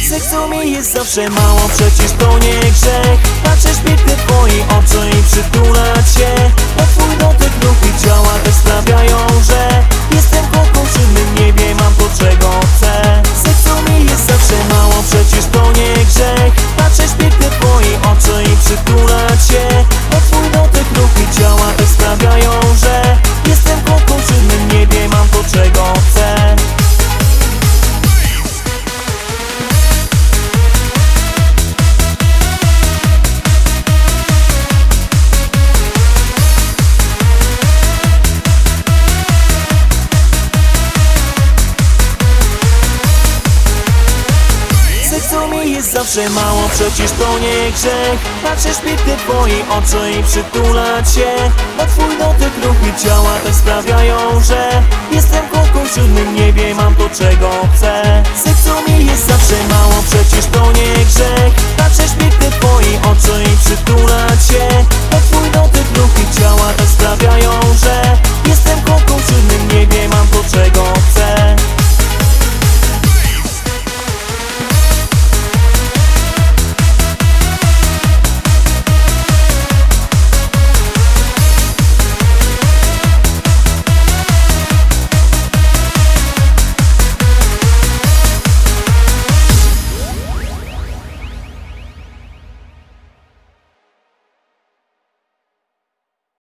Seksu mi jest zawsze mało, przecież to nie grzech. Patrzeć piękne w twoje oczy i przytulać się. A twój dotyk, ruch i ciała też sprawiają, że jestem koką w czynnym niebie, mam to czego chcę. Seksu mi jest zawsze mało, przecież to nie grzech. Patrzeć piękne w twoje oczy i przytulać się. A twój dotyk, ruch i ciała też sprawiają, że jestem koką w czynnym niebie, mam to czego chcę. Seksu mi jest zawsze mało, przecież to nie grzech. Patrzeć piękne w twoje oczy i przytulać się. A twój dotyk, ruch i ciała też sprawiają, że jestem koką w siódmym niebie, mam to czego chcę. Seksu mi jest zawsze mało, przecież to